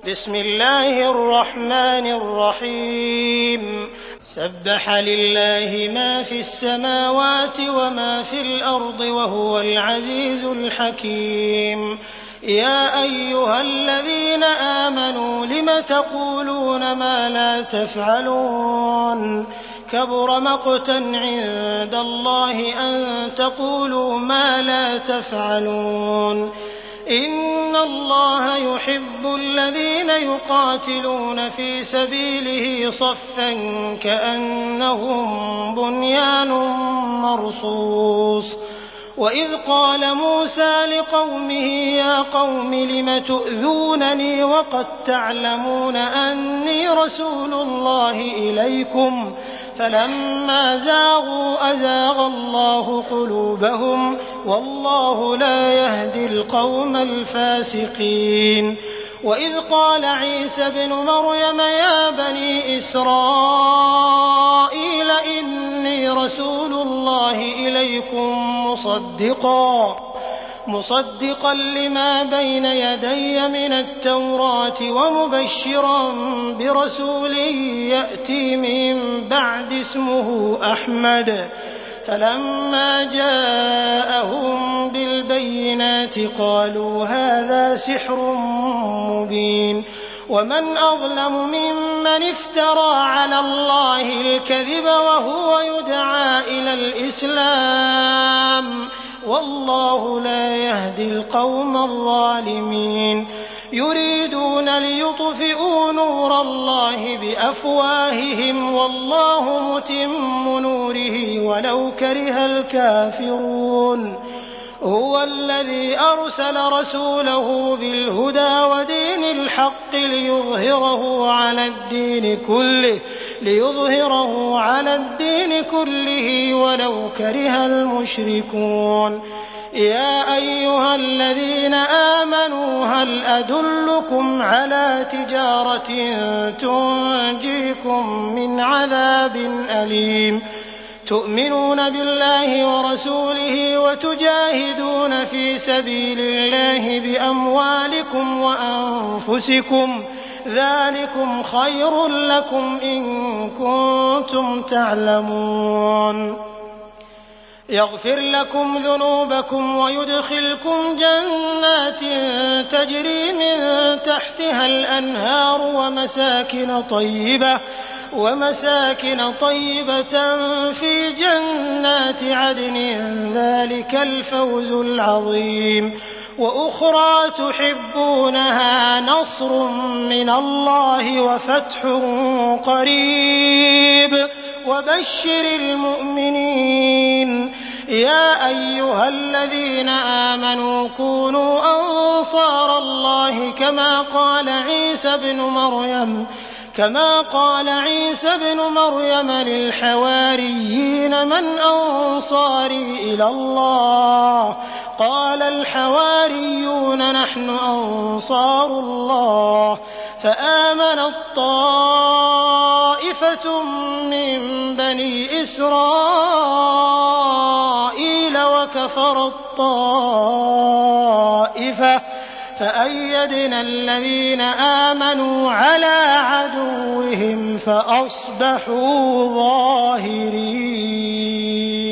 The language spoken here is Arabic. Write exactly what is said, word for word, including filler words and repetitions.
بسم الله الرحمن الرحيم سبح لله ما في السماوات وما في الأرض وهو العزيز الحكيم يا أيها الذين آمنوا لم تقولون ما لا تفعلون كبر مقتا عند الله أن تقولوا ما لا تفعلون إن الله يحب الذين يقاتلون في سبيله صفا كأنهم بنيان مرصوص وإذ قال موسى لقومه يا قوم لم تؤذونني وقد تعلمون أني رسول الله إليكم فلما زاغوا أزاغ الله قلوبهم والله لا يهدي القوم الفاسقين وإذ قال عيسى ابن مريم يا بني إسرائيل إني رسول الله إليكم مصدقا مصدقا لما بين يدي من التوراة ومبشرا برسول يأتي من بعد اسمه أحمد فلما جاءهم بالبينات قالوا هذا سحر مبين ومن أظلم ممن افترى على الله الكذب وهو يدعى إلى الإسلام والله لا يهدي القوم الظالمين يريدون ليطفئوا نور الله بأفواههم والله متم نوره ولو كره الكافرون هو الذي أرسل رسوله بالهدى ودين الحق ليظهره على الدين كله ليظهره على الدين كله ولو كره المشركون يا أيها الذين آمنوا هل أدلكم على تجارة تنجيكم من عذاب أليم تؤمنون بالله ورسوله وتجاهدون في سبيل الله بأموالكم وأنفسكم ذلكم خير لكم إن كنتم تعلمون يغفر لكم ذنوبكم ويدخلكم جنات تجري من تحتها الأنهار ومساكن طيبة ومساكن طيبة في جنات عدن ذلك الفوز العظيم وأخرى تحبونها نصر من الله وفتح قريب وبشر المؤمنين يا أيها الذين آمنوا كونوا أنصار الله كما قال عيسى بن مريم كما قال عيسى بن مريم للحواريين من أنصاري إلى الله قال الحواريون نحن أنصار الله فآمنت طائفة من بني إسرائيل وكفرت طائفة فأيدنا الذين آمنوا على عدوهم فأصبحوا ظاهرين